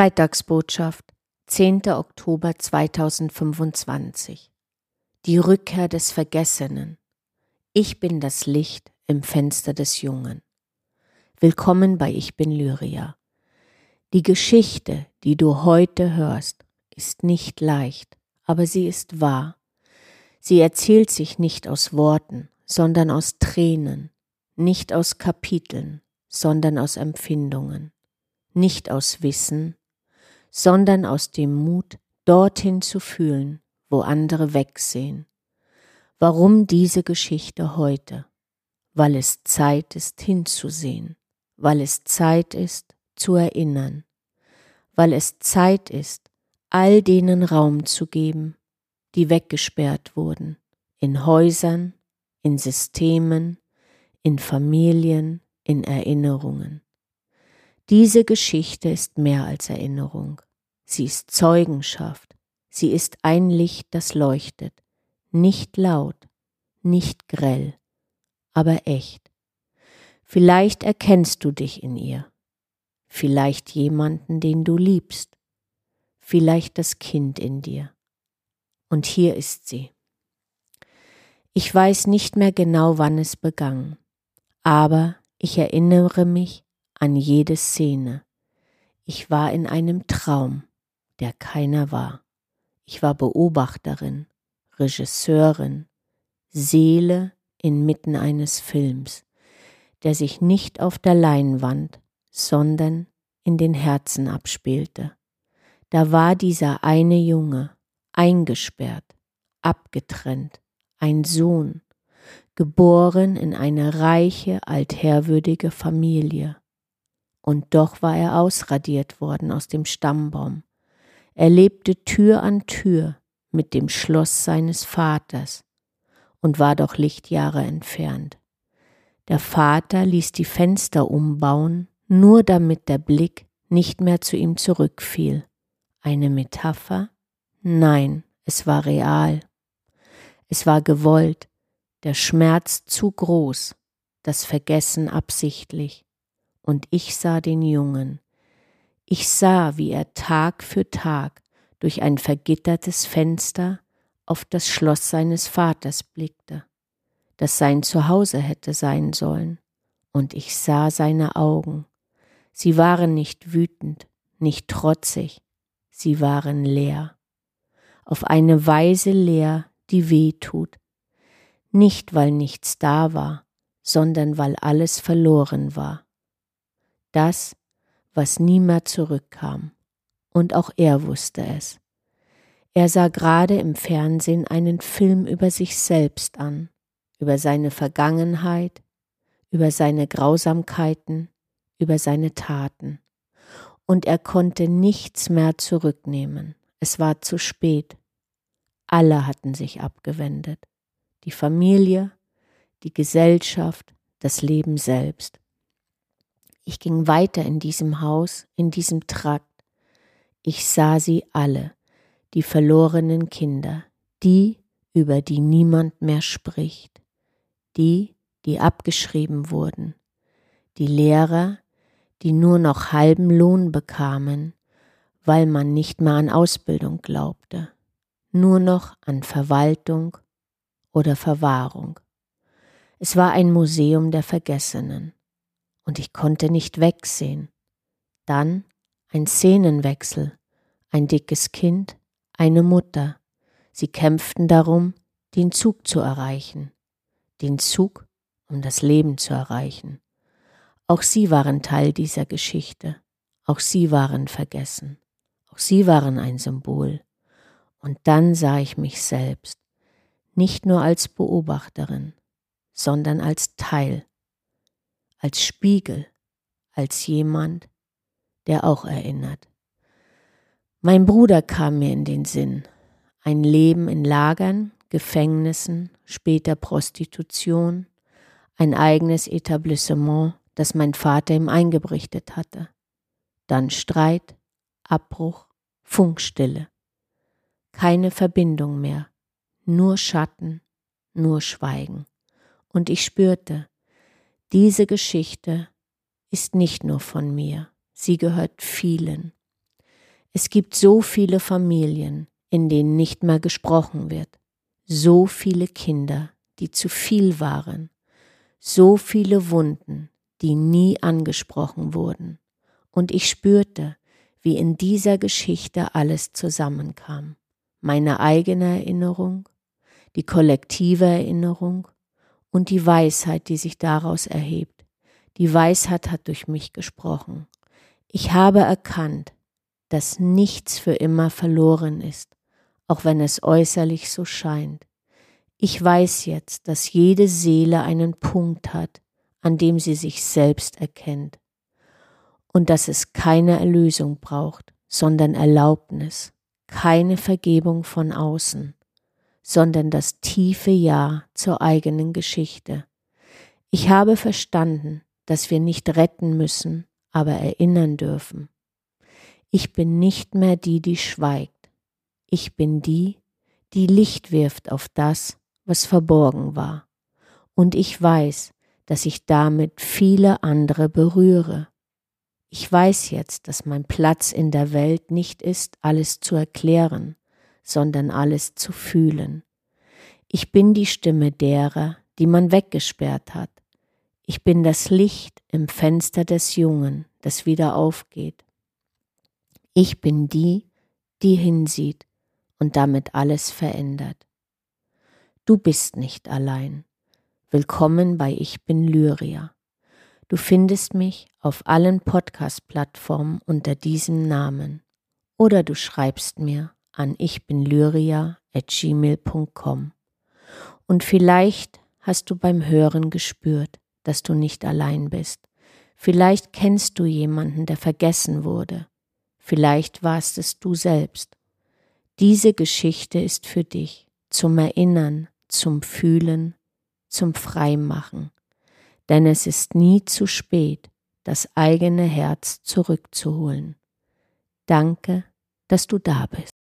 Freitagsbotschaft, 10. Oktober 2025. Die Rückkehr des Vergessenen. Ich bin das Licht im Fenster des Jungen. Willkommen bei Ich bin Lyria. Die Geschichte, die du heute hörst, ist nicht leicht, aber sie ist wahr. Sie erzählt sich nicht aus Worten, sondern aus Tränen, nicht aus Kapiteln, sondern aus Empfindungen, nicht aus Wissen, sondern aus dem Mut, dorthin zu fühlen, wo andere wegsehen. Warum diese Geschichte heute? Weil es Zeit ist, hinzusehen, weil es Zeit ist, zu erinnern, weil es Zeit ist, all denen Raum zu geben, die weggesperrt wurden, in Häusern, in Systemen, in Familien, in Erinnerungen. Diese Geschichte ist mehr als Erinnerung. Sie ist Zeugenschaft. Sie ist ein Licht, das leuchtet. Nicht laut, nicht grell, aber echt. Vielleicht erkennst du dich in ihr. Vielleicht jemanden, den du liebst. Vielleicht das Kind in dir. Und hier ist sie. Ich weiß nicht mehr genau, wann es begann, aber ich erinnere mich an jede Szene. Ich war in einem Traum, der keiner war. Ich war Beobachterin, Regisseurin, Seele inmitten eines Films, der sich nicht auf der Leinwand, sondern in den Herzen abspielte. Da war dieser eine Junge, eingesperrt, abgetrennt, ein Sohn, geboren in eine reiche, altherwürdige Familie. Und doch war er ausradiert worden aus dem Stammbaum. Er lebte Tür an Tür mit dem Schloss seines Vaters und war doch Lichtjahre entfernt. Der Vater ließ die Fenster umbauen, nur damit der Blick nicht mehr zu ihm zurückfiel. Eine Metapher? Nein, es war real. Es war gewollt, der Schmerz zu groß, das Vergessen absichtlich. Und ich sah den Jungen. Ich sah, wie er Tag für Tag durch ein vergittertes Fenster auf das Schloss seines Vaters blickte, das sein Zuhause hätte sein sollen. Und ich sah seine Augen. Sie waren nicht wütend, nicht trotzig, sie waren leer. Auf eine Weise leer, die weh tut. Nicht, weil nichts da war, sondern weil alles verloren war. Das, was nie mehr zurückkam. Und auch er wusste es. Er sah gerade im Fernsehen einen Film über sich selbst an, über seine Vergangenheit, über seine Grausamkeiten, über seine Taten. Und er konnte nichts mehr zurücknehmen. Es war zu spät. Alle hatten sich abgewendet. Die Familie, die Gesellschaft, das Leben selbst. Ich ging weiter in diesem Haus, in diesem Trakt. Ich sah sie alle, die verlorenen Kinder, die, über die niemand mehr spricht, die abgeschrieben wurden, die Lehrer, die nur noch halben Lohn bekamen, weil man nicht mehr an Ausbildung glaubte, nur noch an Verwaltung oder Verwahrung. Es war ein Museum der Vergessenen. Und ich konnte nicht wegsehen. Dann ein Szenenwechsel, ein dickes Kind, eine Mutter. Sie kämpften darum, den Zug zu erreichen. Den Zug, um das Leben zu erreichen. Auch sie waren Teil dieser Geschichte. Auch sie waren vergessen. Auch sie waren ein Symbol. Und dann sah ich mich selbst, nicht nur als Beobachterin, sondern als Teil, als Spiegel, als jemand, der auch erinnert. Mein Bruder kam mir in den Sinn. Ein Leben in Lagern, Gefängnissen, später Prostitution, ein eigenes Etablissement, das mein Vater ihm eingerichtet hatte. Dann Streit, Abbruch, Funkstille. Keine Verbindung mehr, nur Schatten, nur Schweigen. Und ich spürte, diese Geschichte ist nicht nur von mir, sie gehört vielen. Es gibt so viele Familien, in denen nicht mehr gesprochen wird, so viele Kinder, die zu viel waren, so viele Wunden, die nie angesprochen wurden. Und ich spürte, wie in dieser Geschichte alles zusammenkam. Meine eigene Erinnerung, die kollektive Erinnerung und die Weisheit, die sich daraus erhebt. Die Weisheit hat durch mich gesprochen. Ich habe erkannt, dass nichts für immer verloren ist, auch wenn es äußerlich so scheint. Ich weiß jetzt, dass jede Seele einen Punkt hat, an dem sie sich selbst erkennt und dass es keine Erlösung braucht, sondern Erlaubnis, keine Vergebung von außen, sondern das tiefe Ja zur eigenen Geschichte. Ich habe verstanden, dass wir nicht retten müssen, aber erinnern dürfen. Ich bin nicht mehr die, die schweigt. Ich bin die, die Licht wirft auf das, was verborgen war. Und ich weiß, dass ich damit viele andere berühre. Ich weiß jetzt, dass mein Platz in der Welt nicht ist, alles zu erklären, sondern alles zu fühlen. Ich bin die Stimme derer, die man weggesperrt hat. Ich bin das Licht im Fenster des Jungen, das wieder aufgeht. Ich bin die, die hinsieht und damit alles verändert. Du bist nicht allein. Willkommen bei Ich bin Lyria. Du findest mich auf allen Podcast-Plattformen unter diesem Namen oder du schreibst mir an ichbinlyria@gmail.com. Und vielleicht hast du beim Hören gespürt, dass du nicht allein bist. Vielleicht kennst du jemanden, der vergessen wurde. Vielleicht warst es du selbst. Diese Geschichte ist für dich, zum Erinnern, zum Fühlen, zum Freimachen. Denn es ist nie zu spät, das eigene Herz zurückzuholen. Danke, dass du da bist.